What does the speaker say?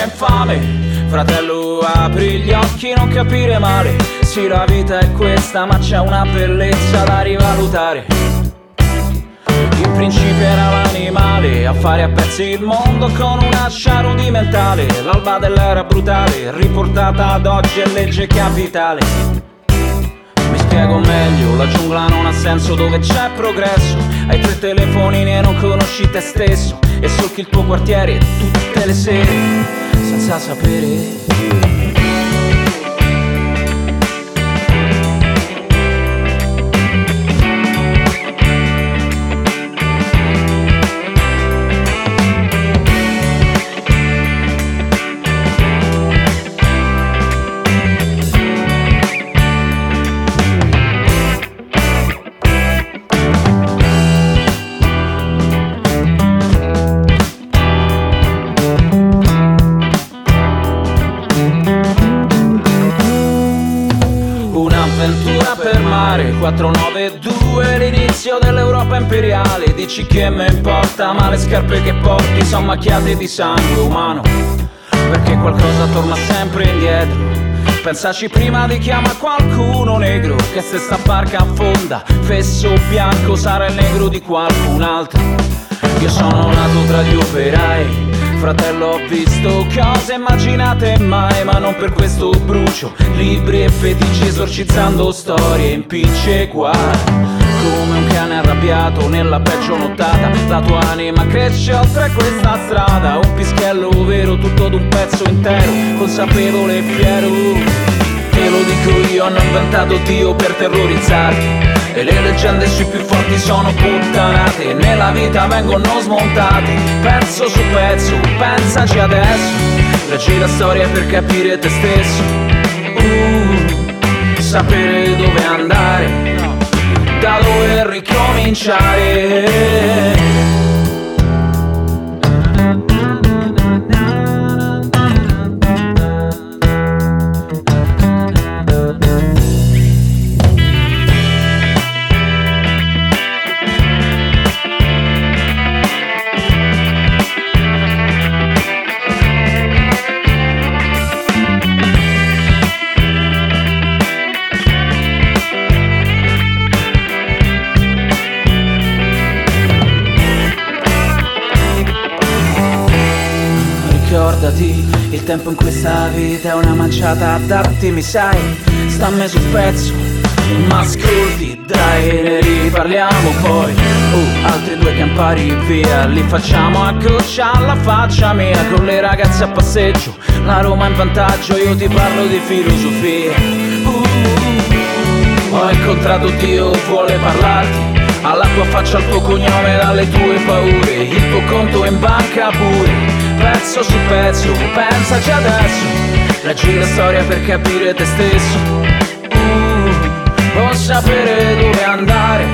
infame. Fratello, apri gli occhi, non capire male. Sì, la vita è questa, ma c'è una bellezza da rivalutare. In principio era l'animale a fare a pezzi il mondo con un accia rudimentale. L'alba dell'era brutale, riportata ad oggi è legge capitale. Mi spiego meglio, la giungla non ha senso dove c'è progresso. Hai 3 telefonini e non conosci te stesso, e solchi il tuo quartiere tutte le sere senza sapere. Un'avventura per mare, 492, l'inizio dell'Europa imperiale. Dici che me importa, ma le scarpe che porti son macchiate di sangue umano, perché qualcosa torna sempre indietro. Pensaci prima di chiamare qualcuno negro, che se sta barca affonda, fesso bianco sarà il negro di qualcun altro. Io sono nato tra gli operai, fratello, ho visto cose immaginate mai, ma non per questo brucio libri e feticci esorcizzando storie impicce qua. Come un cane arrabbiato nella peggio nottata, la tua anima cresce oltre questa strada. Un pischello vero, tutto d'un pezzo intero, consapevole e fiero. Te lo dico io, hanno inventato Dio per terrorizzarti, e le leggende sui più forti sono puttanate, nella vita vengono smontate pezzo su pezzo. Pensaci adesso, leggi la storia per capire te stesso. Sapere dove andare, da dove ricominciare. Ricordati, il tempo in questa vita è una manciata a datti, mi sai, stammi sul pezzo, ma ascolti, dai, ne riparliamo poi. Altri 2 campari via, li facciamo a goccia alla faccia mia, con le ragazze a passeggio, la Roma in vantaggio, io ti parlo di filosofia. Ho incontrato Dio, vuole parlarti, alla tua faccia, al tuo cognome, dalle tue paure, il tuo conto in banca pure. Pezzo su pezzo, pensaci adesso, leggi la storia per capire te stesso. O sapere dove andare,